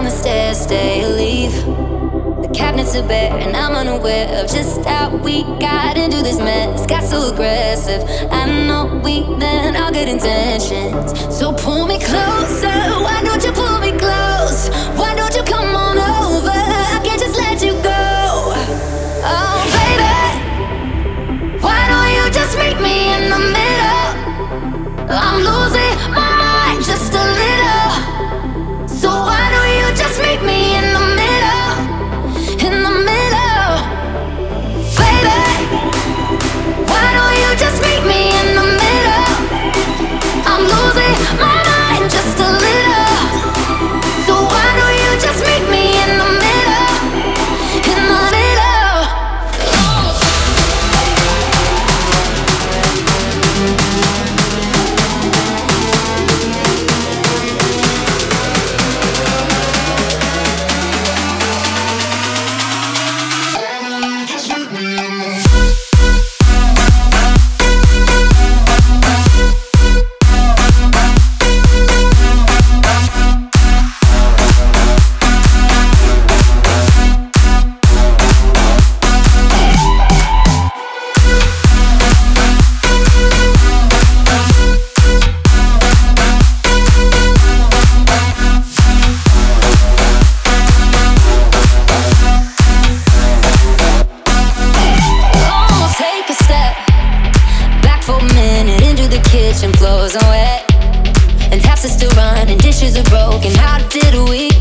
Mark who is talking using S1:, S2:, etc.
S1: on the stairs, stay or leave. The cabinets are bare and I'm unaware of just how we got into this mess. Got so aggressive, I know we meant all good intentions. So pull me closer, why don't you pull me close? Why don't you come on over? I can't just let you go. Oh baby, why don't you just meet me in the middle? I'm losing my mind just a little. So why don't you just meet me in the middle? In the middle, baby. Why don't you just meet me in the middle? I'm losing my mind just a little. So why don't you just meet me in the middle? In the middle. Kitchen floors are wet and taps are still running, dishes are broken. How did we